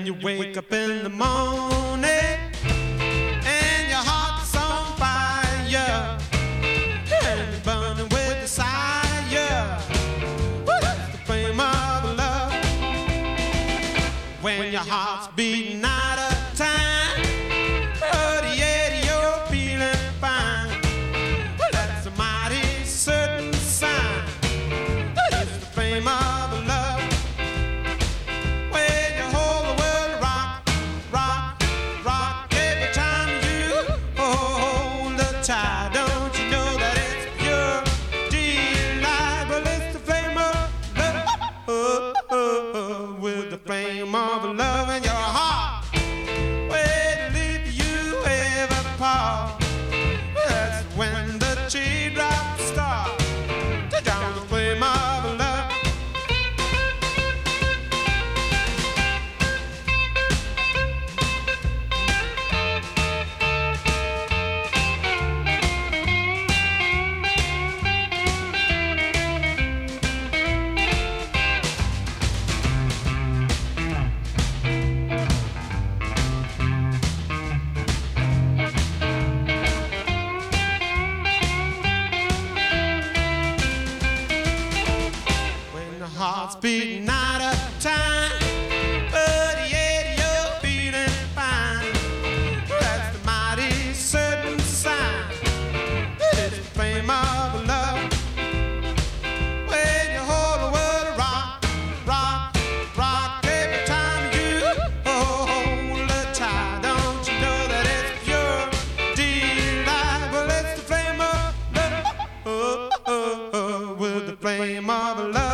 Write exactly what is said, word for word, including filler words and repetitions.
When you wake up in the morning and your heart's on fire and you're burning with desire, that's the flame of love. When your heart's beating out of time, but yet you're feeling fine, that's a mighty certain sign. It's the flame of love. Don't you know that it's pure delight? Well, it's the flame of love, oh, oh, oh, with the flame of love in your heart. Where leave you ever part? That's when the teardrops start to down the flame of love. Heart's beating out of time, but yet you're feeling fine. That's the mighty certain sign. It's the flame of love. When you hold the world rock, rock, rock every time you hold the tie. Don't you know that it's pure delight? Well, it's the flame of love, oh, oh, oh, with the flame of love.